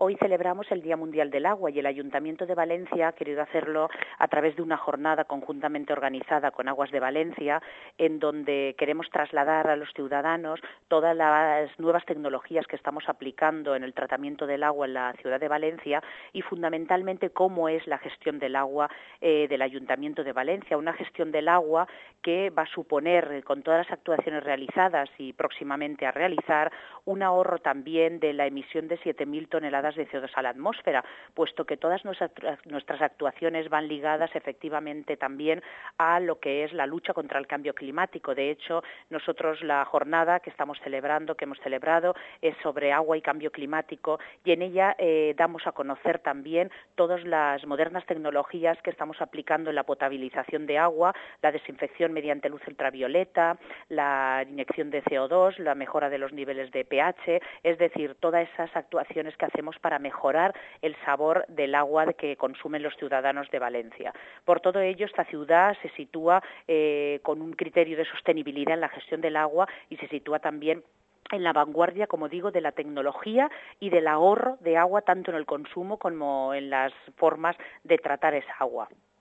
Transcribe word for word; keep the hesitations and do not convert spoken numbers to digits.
Hoy celebramos el Día Mundial del Agua y el Ayuntamiento de Valencia ha querido hacerlo a través de una jornada conjuntamente organizada con Aguas de Valencia, en donde queremos trasladar a los ciudadanos todas las nuevas tecnologías que estamos aplicando en el tratamiento del agua en la ciudad de Valencia y fundamentalmente cómo es la gestión del agua eh, del Ayuntamiento de Valencia, una gestión del agua que va a suponer, con todas las actuaciones realizadas y próximamente a realizar, un ahorro también de la emisión de siete mil toneladas de C O dos a la atmósfera, puesto que todas nuestras actuaciones van ligadas efectivamente también a lo que es la lucha contra el cambio climático. De hecho, nosotros la jornada que estamos celebrando, que hemos celebrado, es sobre agua y cambio climático y en ella eh, damos a conocer también todas las modernas tecnologías que estamos aplicando en la potabilización de agua, la desinfección mediante luz ultravioleta, la inyección de C O dos, la mejora de los niveles de pH, es decir, todas esas actuaciones que hacemos para mejorar el sabor del agua que consumen los ciudadanos de Valencia. Por todo ello, esta ciudad se sitúa eh, con un criterio de sostenibilidad en la gestión del agua y se sitúa también en la vanguardia, como digo, de la tecnología y del ahorro de agua, tanto en el consumo como en las formas de tratar esa agua.